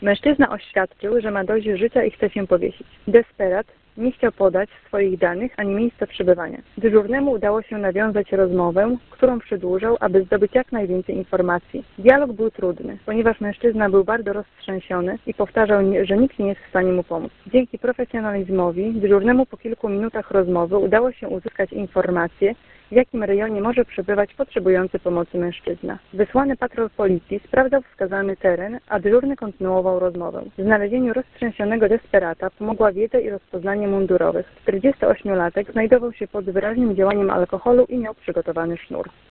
Mężczyzna oświadczył, że ma dość życia i chce się powiesić. Desperat nie chciał podać swoich danych ani miejsca przebywania. Dyżurnemu udało się nawiązać rozmowę, którą przedłużał, aby zdobyć jak najwięcej informacji. Dialog był trudny, ponieważ mężczyzna był bardzo roztrzęsiony i powtarzał, że nikt nie jest w stanie mu pomóc. Dzięki profesjonalizmowi dyżurnemu po kilku minutach rozmowy udało się uzyskać informacje, w jakim rejonie może przebywać potrzebujący pomocy mężczyzna. Wysłany patrol policji sprawdzał wskazany teren, a dyżurny kontynuował rozmowę. W znalezieniu roztrzęsionego desperata pomogła wiedza i rozpoznanie mundurowych. 48-latek znajdował się pod wyraźnym działaniem alkoholu i miał przygotowany sznur.